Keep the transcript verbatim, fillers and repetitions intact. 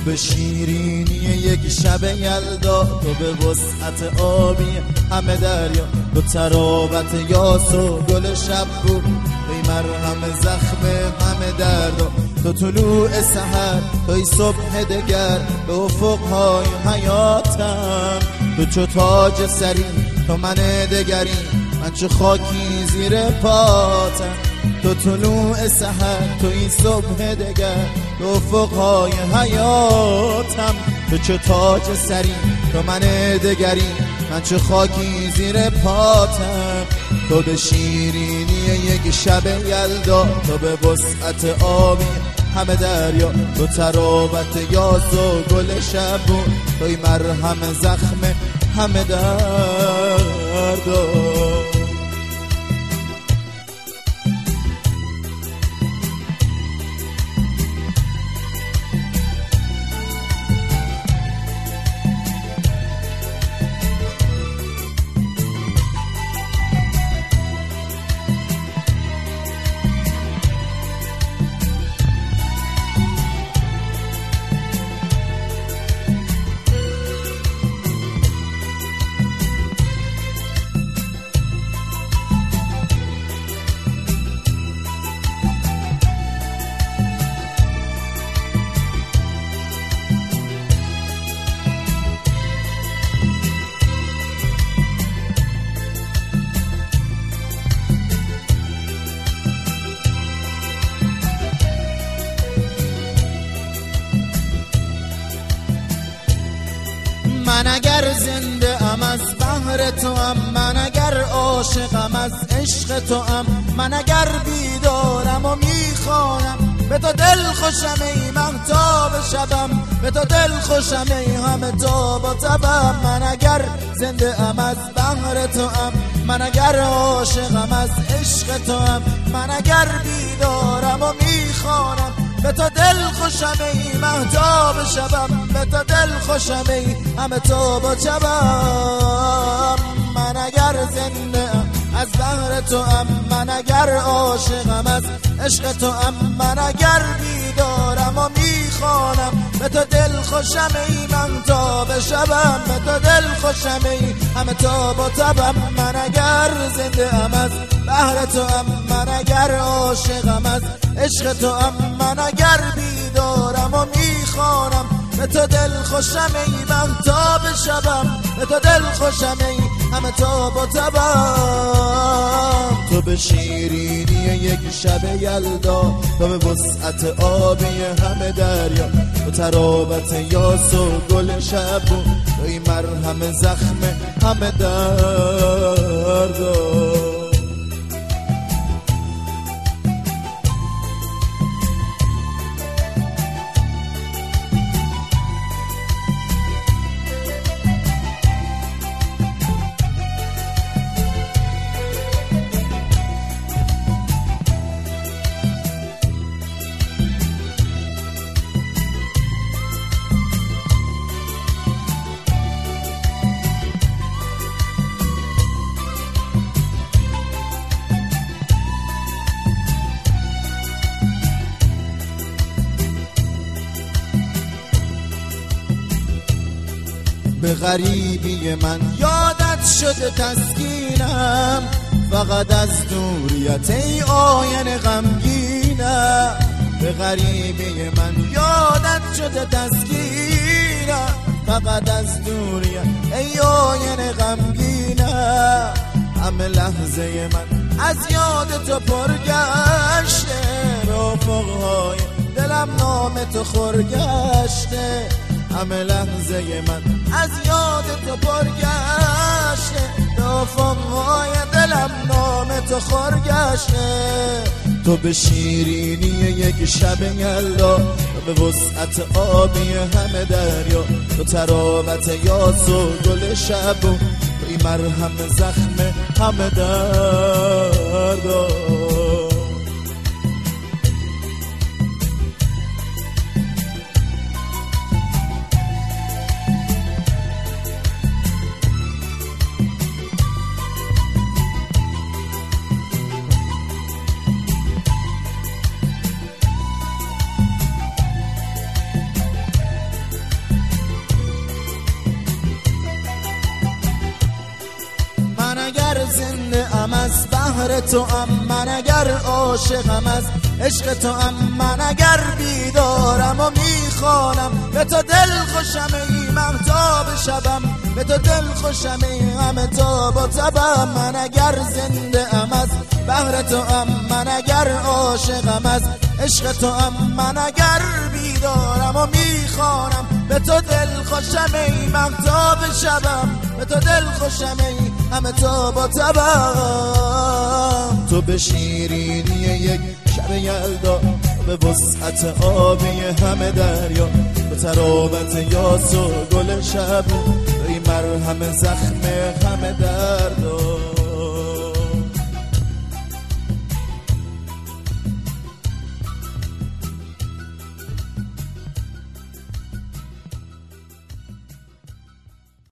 به شیرینی یک شب یلدا، تو به وسعت آبی همه دریا، تو تراوت یاس و گل شب بود، ای مرهم زخم همه دردا، تو طلوع سحر، توی صبح دگر به افقهای حیاتم، تو چو تاج سری، تو من دگری، من چه خاکی زیر پاتم، تو طلوع سحر، تو این صبح دگر تو افقهای حیاتم، تو چه تاج سری، تو من دگری، من چه خاکی زیر پاتم، تو به شیرینی یک شب یلدا، تو به وسعت آبی همه دریا، تو تراوت یاس و گل شبون، توی مرهم زخم همه دردا. من اگر زنده ام از بحر تو ام، من اگر عاشقم از عشق تو ام، من اگر بیدارم و میخوانم به تو دل خوشم ای مهتاب شبم، به تو دل خوشم ای همه تاب و تبم، من اگر زنده ام از بحر تو ام، من اگر عاشقم از عشق تو ام، من اگر بیدارم و میخوانم به تو دل خوشم ای مهتاب شبم، به تو دل خوشم ای همه تاب و شبم، من اگر زنده ام از بحر تو ام، من اگر عاشقم از عشق تو ام، من اگر بیدارم و میخوانم به تو دل خوشم ای مهتاب شبم، به تو دل خوشم ای همه تاب و تبم، من اگر زنده ام از بحر تو ام، من اگر عاشقم از عشق تو ام، من اگر بیدارم و میخوانم به تو دل خوشم ای مهتاب شبم، به تو دل خوشم ای همه تاب و تبم، تو به شیرینی یک شب یلدا، تو به وسعت آبی همه دریا، تو تراوت یاس و گل شبون، توی مرهم زخم همه دردا. به غریبی من یادت شده تسکینم، فقط از دوریت ای آینه غمگینم، به غریبی من یادت شده تسکینم، فقط از دوریت ای آینه غمگینم، همه لحظه من از یاد تو پرگشته، به افقهای دلم نام تو خورگشته، همه لحظه من از یاد تو پرگشته، به افقهای دلم نام تو خورگشته، تو به شیرینی یک شب یلدا، تو به وسعت آبی همه دریا، تو تراوت یاس و گل شبون، توی مرهم زخم همه دردا. از بحر تو ام، من اگر عاشقم از عشق تو ام، من اگر بیدارم و میخوانم به تو دل خوشم ای مهتاب شبم، به تو دل خوشم ای همه تاب و تبم. من اگر زنده ام از بحر تو ام، من اگر عاشقم از عشق تو ام، من اگر بیدارم و میخوانم به تو دل خوشم ای مهتاب شبم، به تو دل خوشم ای همه تاب و تبم. تو به شیرینی یک شب یلدا، به وسعت آبی همه دریا، به تراوت یاس و گل شب، ای مرهم زخم همه دردا.